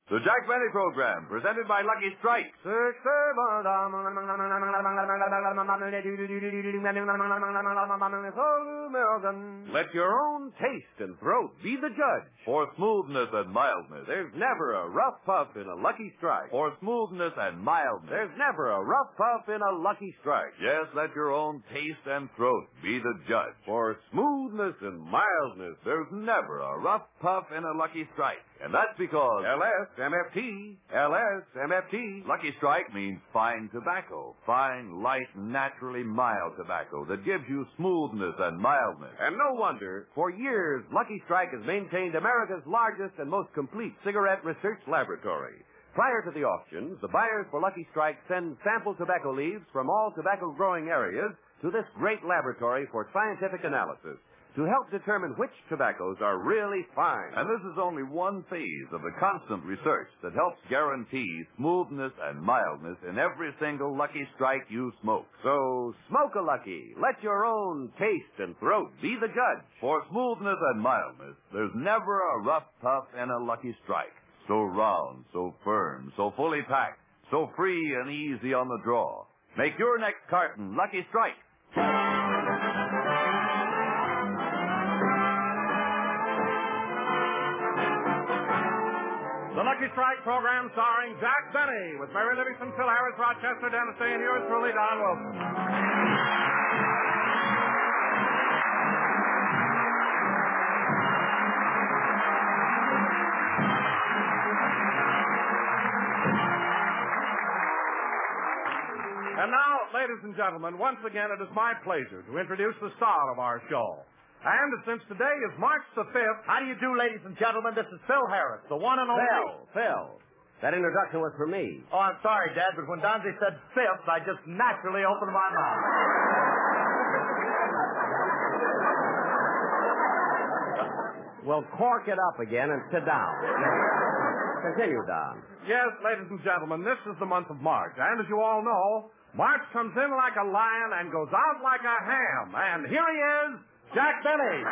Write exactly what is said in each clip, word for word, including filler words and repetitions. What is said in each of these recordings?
The Jack Benny Program, presented by Lucky Strike. Let your own taste and throat be the judge. For smoothness and mildness, there's never a rough puff in a Lucky Strike. For smoothness and mildness, there's never a rough puff in a Lucky Strike. Yes, let your own taste and throat be the judge. For smoothness and mildness, there's never a rough puff in a Lucky Strike. And that's because L S M F T, L S M F T. Lucky Strike means fine tobacco. Fine, light, naturally mild tobacco that gives you smoothness and mildness. And no wonder, for years, Lucky Strike has maintained America's largest and most complete cigarette research laboratory. Prior to the auctions, the buyers for Lucky Strike send sample tobacco leaves from all tobacco-growing areas to this great laboratory for scientific analysis, to help determine which tobaccos are really fine. And this is only one phase of the constant research that helps guarantee smoothness and mildness in every single Lucky Strike you smoke. So, smoke a Lucky. Let your own taste and throat be the judge. For smoothness and mildness, there's never a rough puff in a Lucky Strike. So round, so firm, so fully packed, so free and easy on the draw. Make your next carton Lucky Strike. The Lucky Strike program starring Jack Benny with Mary Livingston, Phil Harris, Rochester, Dennis Day, and yours truly, Don Wilson. And now, ladies and gentlemen, once again it is my pleasure to introduce the star of our show. And since today is March the fifth... How do you do, ladies and gentlemen? This is Phil Harris, the one and only... Phil, Phil. That introduction was for me. Oh, I'm sorry, Dad, but when Donzie said fifth, I just naturally opened my mouth. Well, cork it up again and sit down. Continue, Don. Yes, ladies and gentlemen, this is the month of March. And as you all know, March comes in like a lion and goes out like a ham. And here he is, Jack Benny.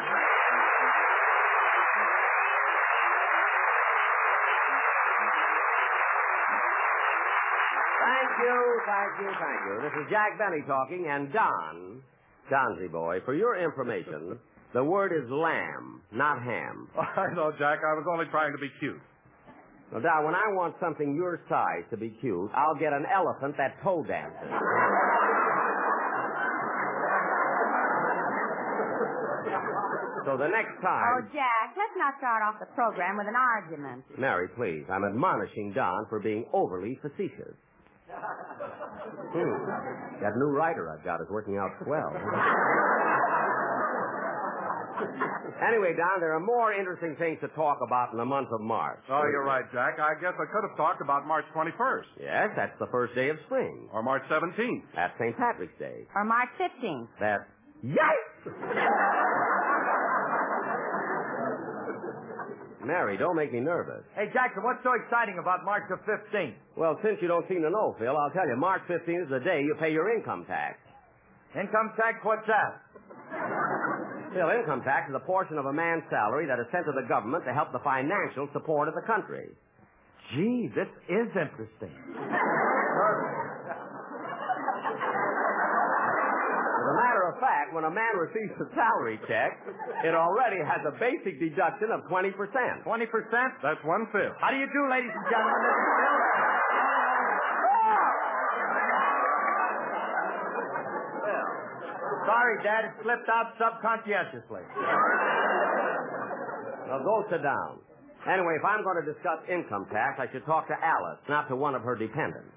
Thank you, thank you, thank you. This is Jack Benny talking, and Don, Donzie boy, for your information, the word is lamb, not ham. Oh, I know, Jack. I was only trying to be cute. Now, Don, when I want something your size to be cute, I'll get an elephant that toe dances. So the next time... Oh, Jack, let's not start off the program with an argument. Mary, please. I'm admonishing Don for being overly facetious. Hmm. That new writer I've got is working out swell. Anyway, Don, there are more interesting things to talk about in the month of March. Oh, you're right, Jack. I guess I could have talked about March twenty-first. Yes, that's the first day of spring. Or March seventeenth. That's Saint Patrick's Day. Or March fifteenth. That's... Yes! Mary, don't make me nervous. Hey, Jackson, what's so exciting about March the fifteenth? Well, since you don't seem to know, Phil, I'll tell you. March fifteenth is the day you pay your income tax. Income tax? What's that? Phil, income tax is a portion of a man's salary that is sent to the government to help the financial support of the country. Gee, this is interesting. As a matter of fact, when a man receives a salary check, it already has a basic deduction of twenty percent. twenty percent? That's one-fifth. How do you do, ladies and gentlemen? This is Phil. Sorry, Dad, it slipped out subconscientiously. Well, go sit down. Anyway, if I'm going to discuss income tax, I should talk to Alice, not to one of her dependents.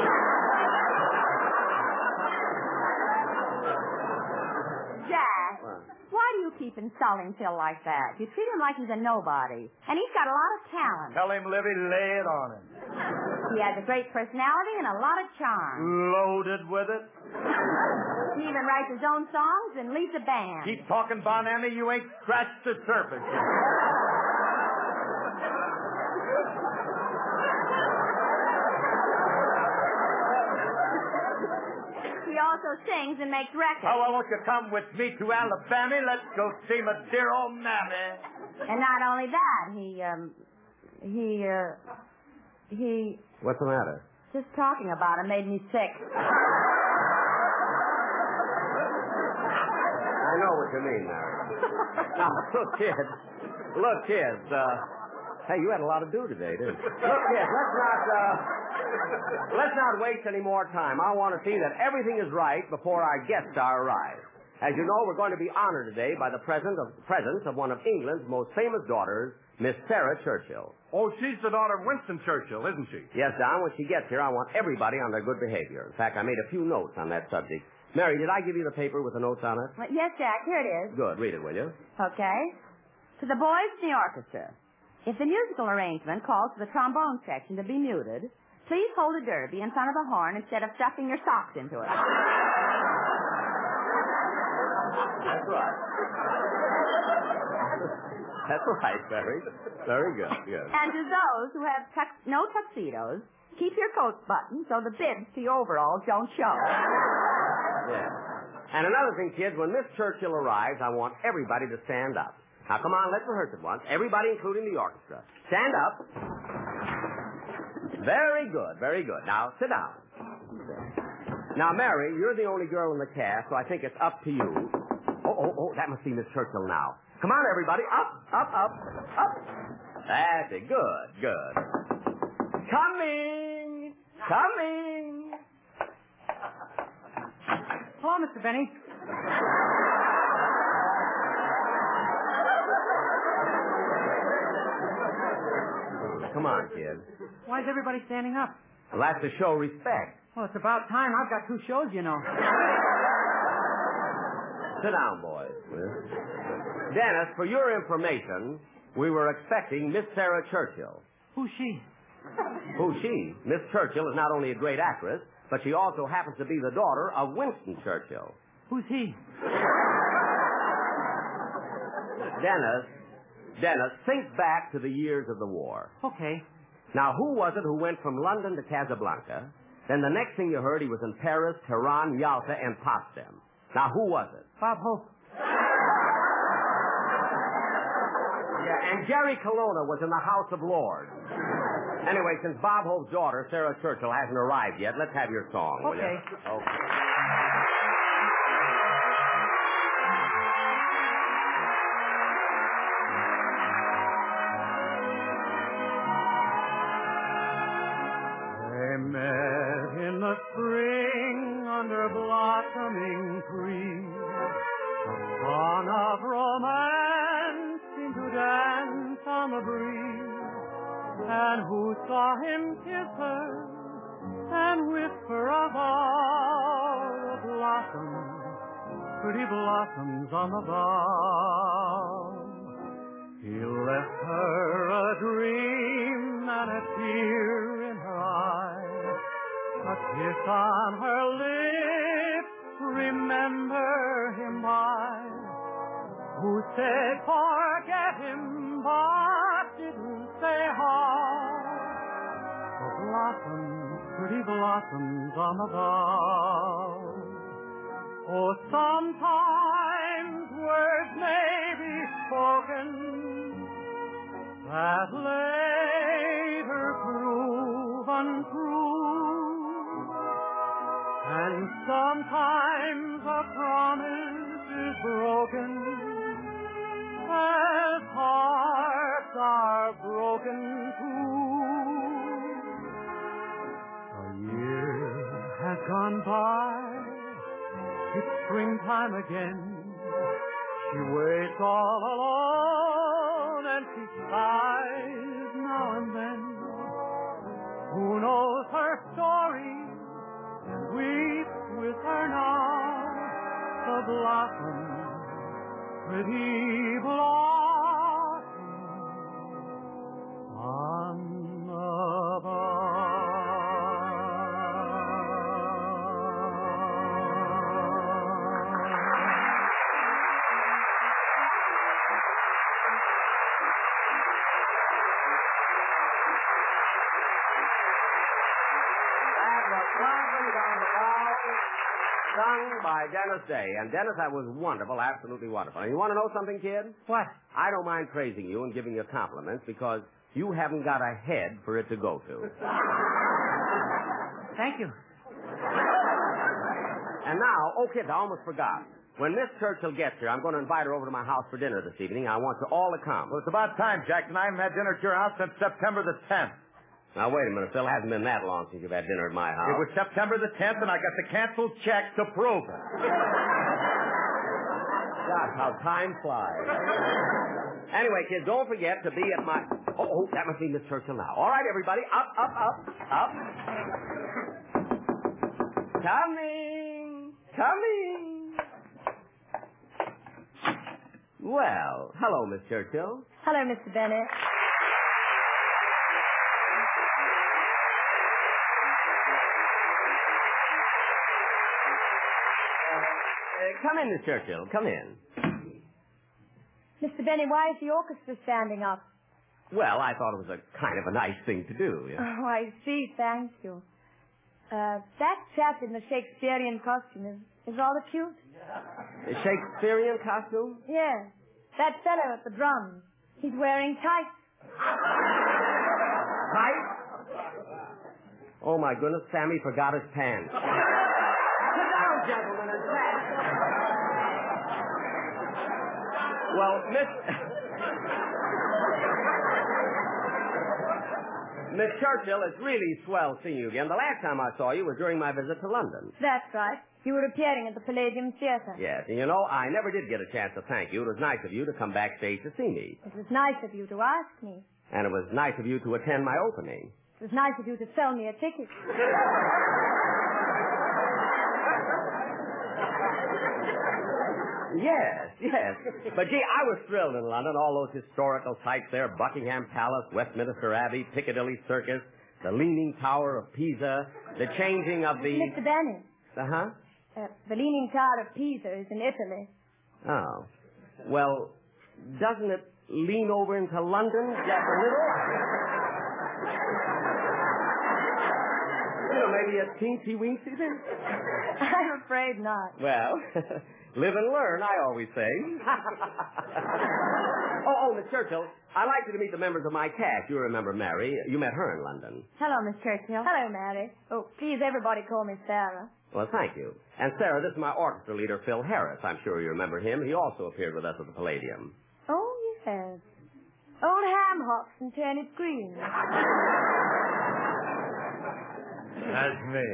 Jack, why do you keep insulting Phil like that? You treat him like he's a nobody. And he's got a lot of talent. Tell him, Livy, lay it on him. He has a great personality and a lot of charm. Loaded with it. He even writes his own songs and leads a band. Keep talking, Bonammy. You ain't scratched the surface yet. He also sings and makes records. Oh, well, won't you come with me to Alabama? Let's go see my dear old mammy. And not only that, he, um, he, uh, He... What's the matter? Just talking about him made me sick. I know what you mean, Mary. Now, look, kids. Look, kids. Uh, hey, you had a lot to do today, didn't you? Look, kids, let's not, uh, let's not waste any more time. I want to see that everything is right before our guest star arrives. As you know, we're going to be honored today by the presence of, presence of one of England's most famous daughters, Miss Sarah Churchill. Oh, she's the daughter of Winston Churchill, isn't she? Yes, Don, when she gets here, I want everybody on their good behavior. In fact, I made a few notes on that subject. Mary, did I give you the paper with the notes on it? Well, yes, Jack, here it is. Good. Read it, will you? Okay. To the boys in the orchestra. If the musical arrangement calls for the trombone section to be muted, please hold a derby in front of the horn instead of stuffing your socks into it. That's right. That's right, Mary. Very good, good. And to those who have tux- no tuxedos, keep your coats buttoned so the bibs to your overalls don't show. Yeah. And another thing, kids, when Miss Churchill arrives, I want everybody to stand up. Now, come on, let's rehearse it once. Everybody, including the orchestra. Stand up. Very good, very good. Now, sit down. Now, Mary, you're the only girl in the cast, so I think it's up to you. Oh, oh, oh, that must be Miss Churchill now. Come on, everybody. Up, up, up, up. That's it. Good, good. Coming. Coming. Hello, Mister Benny. Come on, kid. Why is everybody standing up? Well, that's to show respect. Well, it's about time. I've got two shows, you know. Sit down, boys. Dennis, for your information, we were expecting Miss Sarah Churchill. Who's she? Who's she? Miss Churchill is not only a great actress, but she also happens to be the daughter of Winston Churchill. Who's he? Dennis, Dennis, think back to the years of the war. Okay. Now, who was it who went from London to Casablanca? Then the next thing you heard, he was in Paris, Tehran, Yalta, and Potsdam. Now, who was it? Bob Hope. Yeah, and Jerry Colonna was in the House of Lords. Anyway, since Bob Hope's daughter, Sarah Churchill, hasn't arrived yet, let's have your song, will Okay. you? Okay. They met in the spring under blossoming trees. The song of romance seemed to dance on the breeze. And who saw him kiss her and whisper of all the blossoms, pretty blossoms on the bough. He left her a dream and a tear in her eye, a kiss on her lips, remember him by. Who said forget him, but didn't say how. The blossoms, pretty blossoms on the bough. Oh, sometimes words may be spoken that later prove untrue, and sometimes a promise is broken as hearts are broken too. A year has gone by, it's springtime again. She waits all alone and she sighs now and then. Who knows her story and weeps with her now? The blossoms, pretty blossoms on the bough. Sung by Dennis Day. And Dennis, that was wonderful, absolutely wonderful. And you want to know something, kid? What? I don't mind praising you and giving you compliments because You haven't got a head for it to go to. Thank you. And now, oh, kids, I almost forgot. When Miss Churchill gets here, I'm going to invite her over to my house for dinner this evening. I want you all to come. Well, it's about time, Jackson. I haven't had dinner at your house since September the tenth. Now, wait a minute, Phil. It hasn't been that long since you've had dinner at my house. It was September the tenth, and I got the canceled check to prove it. God, how time flies. Anyway, kids, don't forget to be at my... Oh, oh, that must be Miss Churchill now. All right, everybody. Up, up, up, up. Coming. Coming. Well, hello, Miss Churchill. Hello, Mister Bennett. Uh, come in, Miss Churchill. Come in. Mister Benny, why is the orchestra standing up? Well, I thought it was a kind of a nice thing to do. You know? Oh, I see. Thank you. Uh, that chap in the Shakespearean costume is, is rather cute. A Shakespearean costume? Yes. That fellow at the drums. He's wearing tights. Tights? Oh, my goodness, Sammy forgot his pants. Sit down, gentlemen, and chat. Well, Miss... Miss Churchill, it's really swell seeing you again. The last time I saw you was during my visit to London. That's right. You were appearing at the Palladium Theater. Yes, and you know, I never did get a chance to thank you. It was nice of you to come backstage to see me. It was nice of you to ask me. And it was nice of you to attend my opening. It was nice of you to sell me a ticket. Yes, yes. But, gee, I was thrilled in London. All those historical sites there, Buckingham Palace, Westminster Abbey, Piccadilly Circus, the Leaning Tower of Pisa, the changing of the... Mister Benny. Uh-huh? Uh, the Leaning Tower of Pisa is in Italy. Oh. Well, doesn't it lean over into London just a little? You know, maybe a teensy-weensy thing? I'm afraid not. Well... Live and learn, I always say. oh, oh, Miss Churchill, I'd like you to meet the members of my cast. You remember Mary. You met her in London. Hello, Miss Churchill. Hello, Mary. Oh, please, everybody call me Sarah. Well, thank you. And Sarah, this is my orchestra leader, Phil Harris. I'm sure you remember him. He also appeared with us at the Palladium. Oh, yes. Old ham hocks and turnip greens. That's me.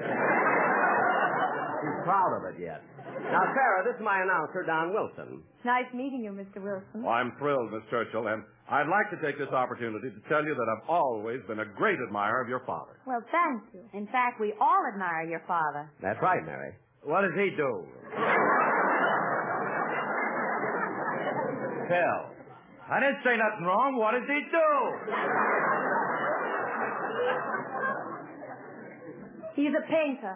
He's proud of it yet. Now, Sarah, this is my announcer, Don Wilson. Nice meeting you, Mister Wilson. Well, I'm thrilled, Miss Churchill, and I'd like to take this opportunity to tell you that I've always been a great admirer of your father. Well, thank you. In fact, we all admire your father. That's right, Mary. What does he do? Phil. I didn't say nothing wrong. What does he do? He's a painter.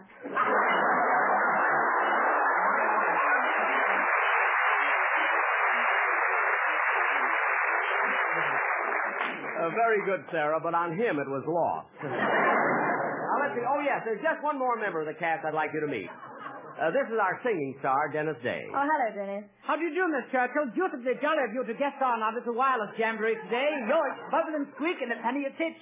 Uh, very good, Sarah, but on him it was lost. Now, let's see. Oh, yes, there's just one more member of the cast I'd like you to meet. Uh, this is our singing star, Dennis Day. Oh, hello, Dennis. How do you do, Miss Churchill? Beautifully jolly of you to guest on our little wireless jamboree today. Yours, bubble and squeak and a penny a titch.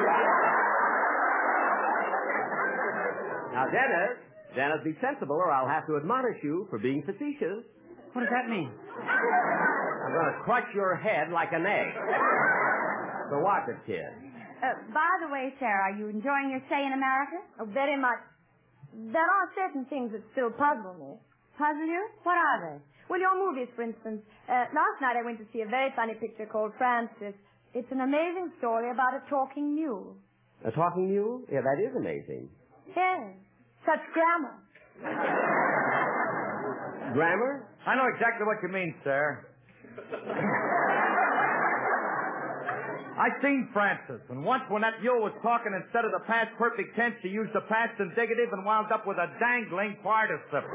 Now, Dennis, Dennis, be sensible or I'll have to admonish you for being facetious. What does that mean? I'm going to crush your head like an egg. So watch it, kid. Uh, by the way, Sarah, are you enjoying your stay in America? Oh, very much. There are certain things that still puzzle me. Puzzle you? What are they? Well, your movies, for instance. Uh, last night I went to see a very funny picture called Francis. It's an amazing story about a talking mule. A talking mule? Yeah, that is amazing. Yes. Such grammar. Grammar? I know exactly what you mean, sir. I seen Francis, and once when that mule was talking, instead of the past perfect tense, she used the past indicative and wound up with a dangling participle.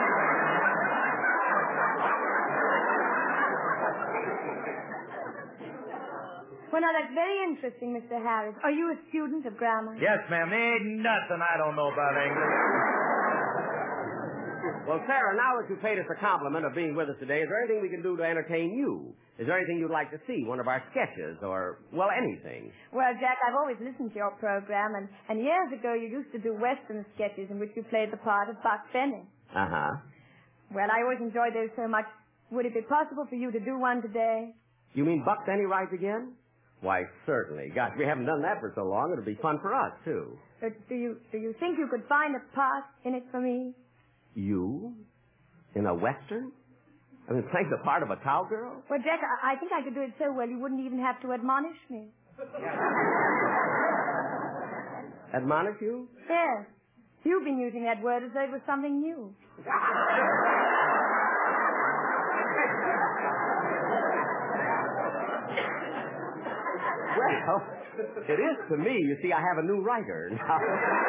Well, now, that's very interesting, Mister Harris. Are you a student of grammar? Yes, ma'am. There ain't nothing I don't know about English. Well, Sarah, now that you've paid us the compliment of being with us today, is there anything we can do to entertain you? Is there anything you'd like to see? One of our sketches or, well, anything? Well, Jack, I've always listened to your program, and, and years ago you used to do Western sketches in which you played the part of Buck Benny. Uh-huh. Well, I always enjoyed those so much. Would it be possible for you to do one today? You mean Buck Benny rides again? Why, certainly. Gosh, we haven't done that for so long. It'll be fun for us, too. But do you do you think you could find a part in it for me? You? In a Western? I mean, playing the part of a cowgirl? Well, Jack, I, I think I could do it so well you wouldn't even have to admonish me. Admonish you? Yes. You've been using that word as though it was something new. Well, it is to me. You see, I have a new writer now.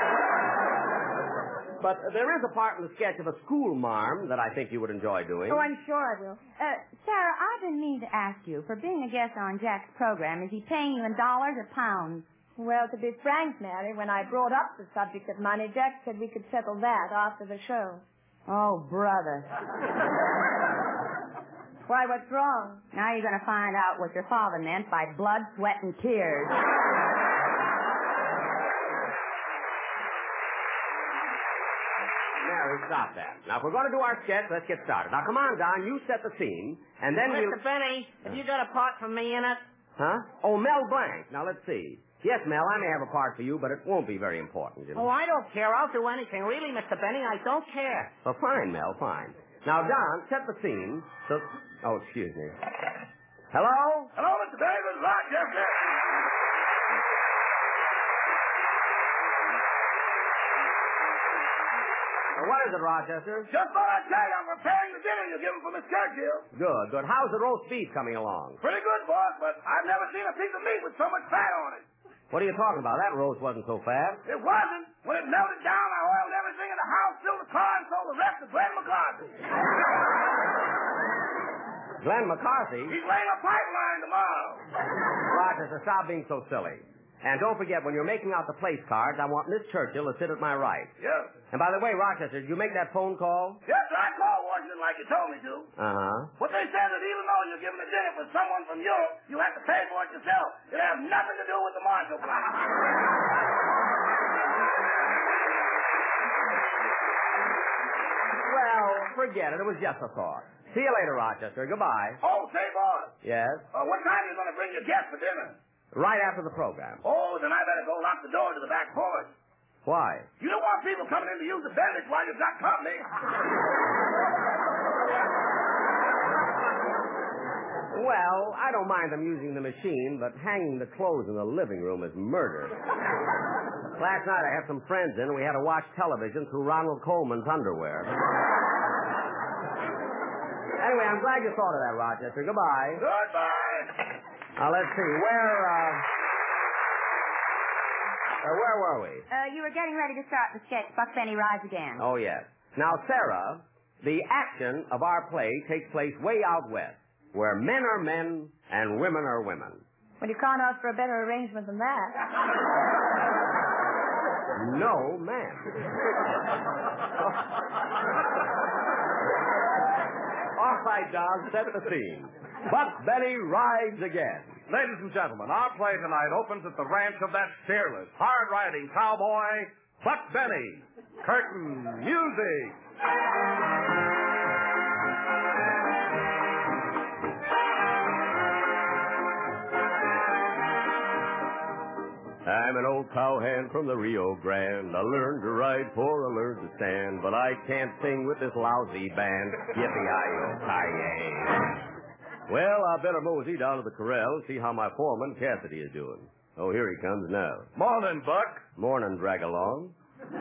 But there is a part in the sketch of a school marm that I think you would enjoy doing. Oh, I'm sure I will. Uh, Sarah, I've been meaning to ask you, for being a guest on Jack's program, is he paying you in dollars or pounds? Well, to be frank, Mary, when I brought up the subject of money, Jack said we could settle that after the show. Oh, brother. Why, what's wrong? Now you're going to find out what your father meant by blood, sweat, and tears. Mary, stop that. Now, if we're going to do our sketch, let's get started. Now, come on, Don, you set the scene, and then we'll... Mister Benny, have you got a part for me in it? Huh? Oh, Mel Blanc. Now, let's see. Yes, Mel, I may have a part for you, but it won't be very important, you know. Oh, I don't care. I'll do anything. Really, Mister Benny, I don't care. Well, fine, Mel, fine. Now, Don, set the scene. So... Oh, excuse me. Hello? Hello, Mister Benny. This is Rochester. What is it, Rochester? Just thought I'd tell you I'm preparing the dinner you're giving for Miss Churchill. Good, good. How's the roast beef coming along? Pretty good, boss, but I've never seen a piece of meat with so much fat on it. What are you talking about? That roast wasn't so fat. It wasn't. When it melted down, I oiled everything in the house, filled the car, and sold the rest to Glenn McCarthy. Glenn McCarthy? He's laying a pipeline tomorrow. Rochester, stop being so silly. And don't forget, when you're making out the place cards, I want Miss Churchill to sit at my right. Yes. And by the way, Rochester, did you make that phone call? Yes, I called Washington like you told me to. Uh-huh. But they said that even though you're giving a dinner for someone from Europe, you have to pay for it yourself. It has nothing to do with the Marshall Plan. Well, forget it. It was just a thought. See you later, Rochester. Goodbye. Oh, say, boss. Yes? Uh, what time are you going to bring your guests for dinner? Right after the program. Oh, then I better go lock the door to the back porch. Why? You don't want people coming in to use the bandage while you've got company. Well, I don't mind them using the machine, but hanging the clothes in the living room is murder. Last night I had some friends in, and we had to watch television through Ronald Coleman's underwear. Anyway, I'm glad you thought of that, Rochester. Goodbye. Goodbye. Now, let's see. Where, uh... uh where were we? Uh, you were getting ready to start the sketch, Buck Benny Rides Again. Oh, yes. Now, Sarah, the action of our play takes place way out west, where men are men and women are women. Well, you can't ask for a better arrangement than that. No, ma'am. All right, Don, set the scene. Buck Benny Rides Again. Ladies and gentlemen, our play tonight opens at the ranch of that fearless, hard-riding cowboy, Buck Benny. Curtain music. I'm an old cowhand from the Rio Grande. I learned to ride before I learned to stand, but I can't sing with this lousy band. Yippee-yi-yo-ki-yay. Well, I better mosey down to the corral and see how my foreman, Cassidy, is doing. Oh, here he comes now. Morning, Buck. Morning, drag along.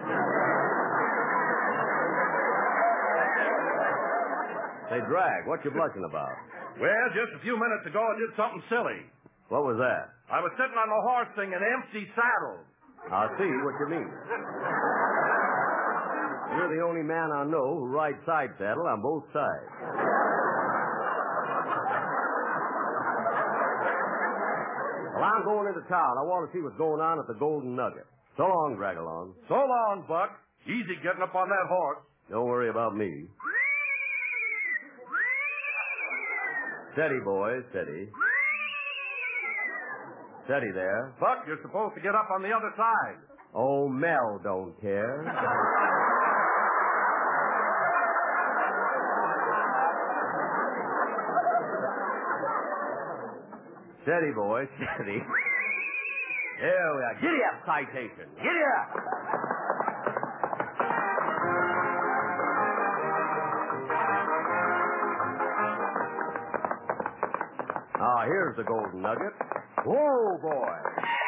Say, Drag, what you blushing about? Well, just a few minutes ago, I did something silly. What was that? I was sitting on the horse thing in empty saddle. I see what you mean. You're the only man I know who rides side saddle on both sides. Well, I'm going into town. I want to see what's going on at the Golden Nugget. So long, Drag Along. So long, Buck. Easy getting up on that horse. Don't worry about me. Steady, boys, steady. Steady there. Buck, you're supposed to get up on the other side. Oh, Mel don't care. Steady, boys, steady. There we are. Giddy up, citation. Giddy up. Ah, here's the golden nugget. Whoa, boy.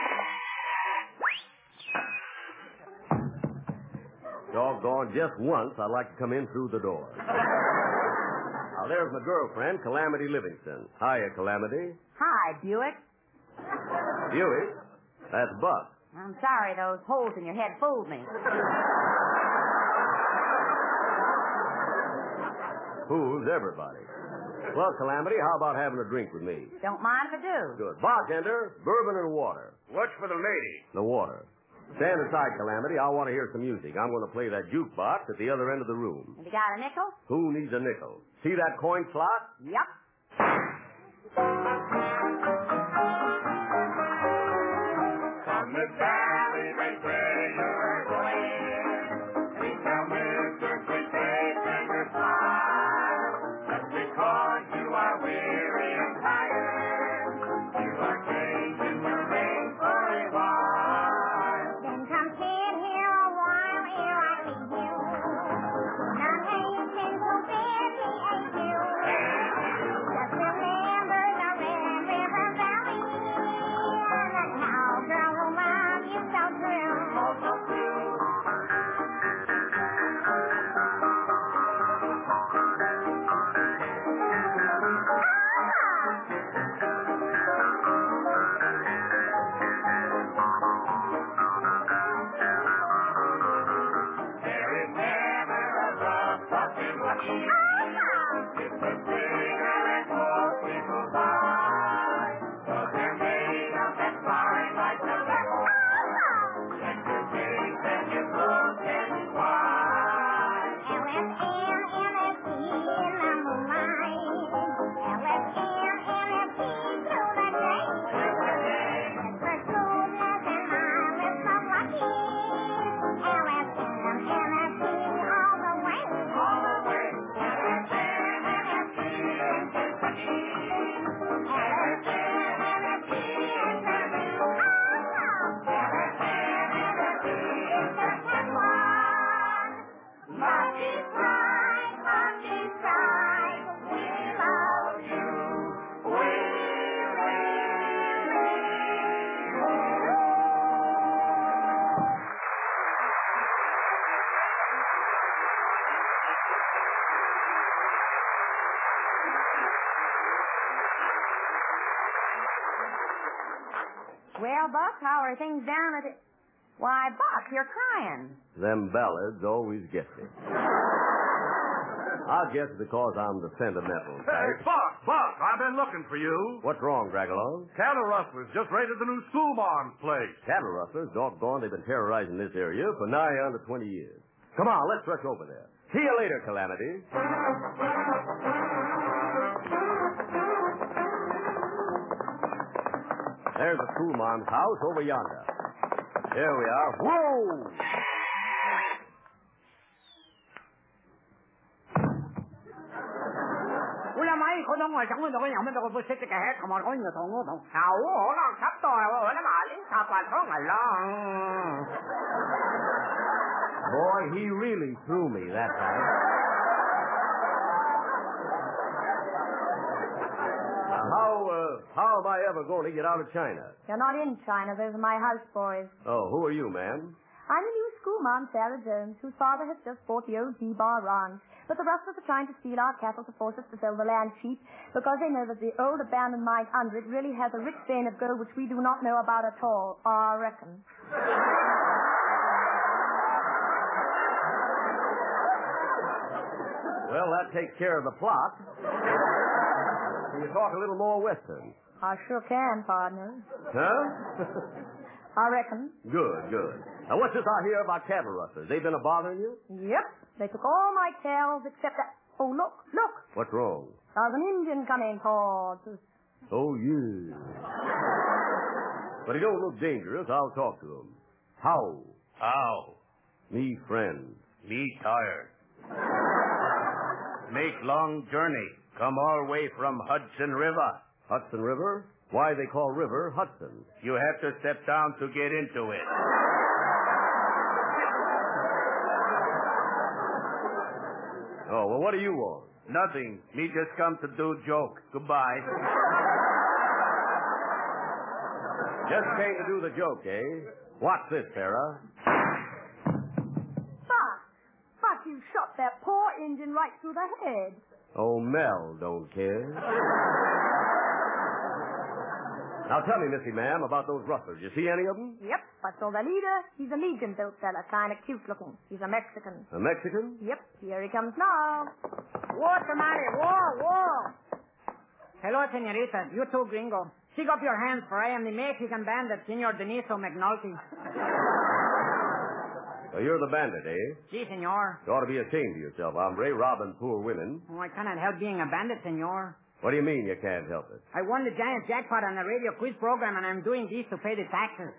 Doggone, just once I'd like to come in through the door. Now, there's my girlfriend, Calamity Livingston. Hiya, Calamity. Hi, Buick. Buick? That's Buck. I'm sorry, those holes in your head fooled me. Fools everybody. Well, Calamity, how about having a drink with me? Don't mind if I do. Good. Bartender, bourbon and water. What's for the lady? The water. Stand aside, Calamity. I want to hear some music. I'm going to play that jukebox at the other end of the room. Have you got a nickel? Who needs a nickel? See that coin slot? Yup. From the valley they say you're going. Please tell Mister Sweet Face and reply. Just because you are weary and tired, you are changing the ring for a while. Then come sit here a while ere I leave you. None ain't been so busy as you. Just remember the Red River Valley. And that cowgirl who loved you so true. Oh, so true. There is never a rough pup in Lucky. It's the singer and most people buy. 'Cause they're made of that fine like tobacco. And you taste and you look and you why. L S M, L S D in the moonlight. L S M, L S D through the day. For smoothness and mildness of lucky. L S M, L S D all the way. All the way. L S M, L S D in Kentucky. L S M, L S D in Peru. L S M, L S D in the Taiwan. Lucky Strike, Lucky Strike, we love you. We Well, Buck, how are things down at the... Why, Buck, you're crying. Them ballads always get me. I guess because I'm the sentimental Hey, type. Buck, Buck, I've been looking for you. What's wrong, Dragalong? Cattle rustlers just raided the new schoolmarm's place. Cattle rustlers, doggone, they've been terrorizing this area for nigh under twenty years. Come on, let's rush over there. See you later, Calamity. There's the schoolmarm's house over yonder. Here we are. Whoa! Ula mai ko dong wa chang wen dong yang men dong bu se ke he ka ma ko ni dong dong. Ha wo ho lang sắp to wa wa na ma lin sa pa thong ai long. Boy, he really threw me that time. Now, how, uh, how am I ever going to get out of China? You're not in China. Those are my houseboys. Oh, who are you, ma'am? I'm the new schoolma'am, Sarah Jones, whose father has just bought the old D-Bar Ranch. But the rustlers are trying to steal our cattle to force us to sell the land cheap because they know that the old abandoned mine under it really has a rich vein of gold which we do not know about at all, I reckon. Well, that takes care of the plot. Can you talk a little more Western? I sure can, partner. Huh? I reckon. Good, good. Now, what's this I hear about cattle rustlers? They been a bothering you? Yep. They took all my tails except that... Oh, look, look. What's wrong? There's an Indian coming towards us. Oh, yeah. But he don't look dangerous. I'll talk to him. How? How? Me friend. Me tired. Make long journey. Come all way from Hudson River. Hudson River? Why they call river Hudson? You have to step down to get into it. Oh, well, what do you want? Nothing. Me just come to do joke. Goodbye. Just came to do the joke, eh? What's this, Sarah? Buck! Buck, you shot that poor Indian right through the head. Oh, Mel don't care. Now tell me, Missy Ma'am, about those rustlers. You see any of them? Yep, but so the leader, he's a medium-built fella, kind of cute looking. He's a Mexican. A Mexican? Yep, here he comes now. What's the matter? Whoa, whoa. Hello, senorita. You too, gringo. Stick up your hands, for I am the Mexican bandit, Senor Deniso McNulty. So you're the bandit, eh? Si, senor. You ought to be ashamed of yourself, hombre, robbing poor women. Oh, I cannot help being a bandit, senor. What do you mean you can't help it? I won the giant jackpot on the radio quiz program, and I'm doing this to pay the taxes.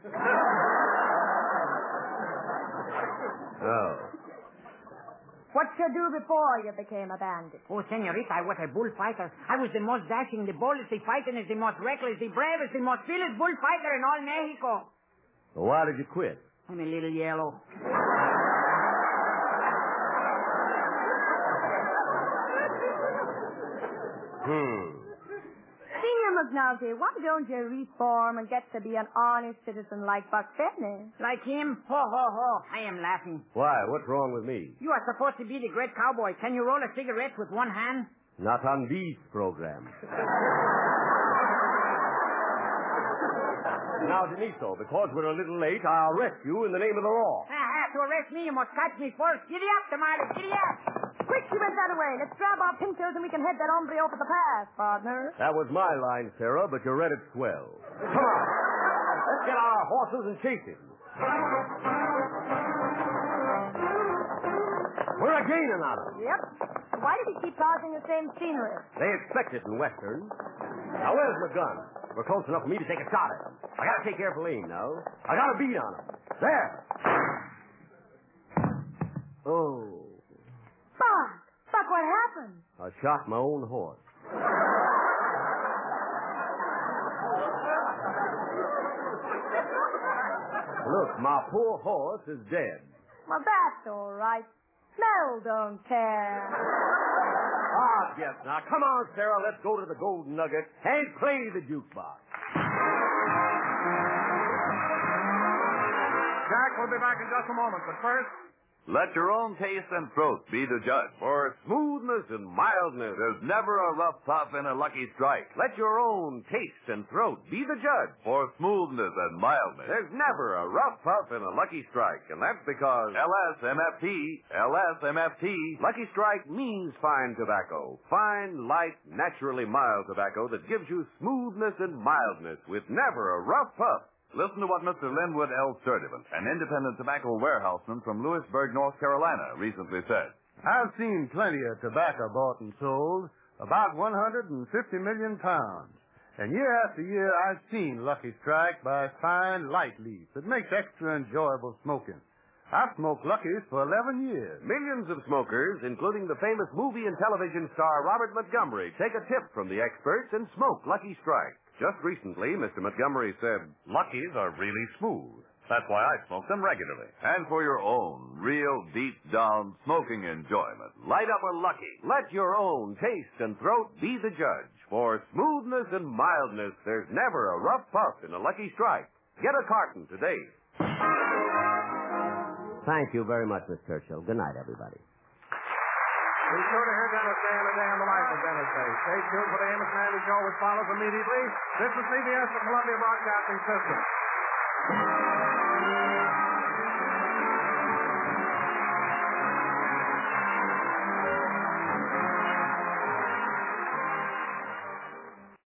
Oh. What you do before you became a bandit? Oh, senorita, I was a bullfighter. I was the most dashing, the boldest, the fightingest, the most reckless, the bravest, the most fearless bullfighter in all Mexico. Well, why did you quit? I'm a little yellow. Hmm. Senior McNulty, why don't you reform and get to be an honest citizen like Buck Fitness? Like him? Ho, ho, ho. I am laughing. Why? What's wrong with me? You are supposed to be the great cowboy. Can you roll a cigarette with one hand? Not on these programs. Now, Deniso, because we're a little late, I'll arrest you in the name of the law. Ah, to arrest me, you must catch me first. Giddy up, Tamale. Giddy up. Quick, you went that away. Let's grab our pinchos and we can head that hombre over the pass, partner. That was my line, Sarah, but you read it swell. Come on. Let's get our horses and chase him. We're a gaining on him. Yep. Why did he keep causing the same scenery? They expect it in Western. Now, where's my gun? We're close enough for me to take a shot at him. I gotta take careful aim now. I got a beat on him. There. Oh. Buck! Buck, what happened? I shot my own horse. Look, my poor horse is dead. Well, that's all right. Mel don't care. Ah, yes. Now, come on, Sarah. Let's go to the Golden Nugget and play the jukebox. Jack, we'll be back in just a moment, but first... Let your own taste and throat be the judge. For smoothness and mildness, there's never a rough puff in a Lucky Strike. Let your own taste and throat be the judge. For smoothness and mildness, there's never a rough puff in a Lucky Strike. And that's because L S M F T, L S M F T, Lucky Strike means fine tobacco. Fine, light, naturally mild tobacco that gives you smoothness and mildness with never a rough puff. Listen to what Mister Linwood L. Sturdivant, an independent tobacco warehouseman from Lewisburg, North Carolina, recently said. I've seen plenty of tobacco bought and sold, about one hundred fifty million pounds. And year after year, I've seen Lucky Strike by fine light leaf that makes extra enjoyable smoking. I've smoked Lucky's for eleven years. Millions of smokers, including the famous movie and television star Robert Montgomery, take a tip from the experts and smoke Lucky Strike. Just recently, Mister Montgomery said, Luckies are really smooth. That's why I smoke them regularly. And for your own real deep-down smoking enjoyment, light up a Lucky. Let your own taste and throat be the judge. For smoothness and mildness, there's never a rough puff in a Lucky Strike. Get a carton today. Thank you very much, Miss Churchill. Good night, everybody. Be sure to hear Dennis Day every day on the life of Dennis Day. Stay tuned for the Amos Mandy Show, which follows immediately. This is C B S, the Columbia Broadcasting System.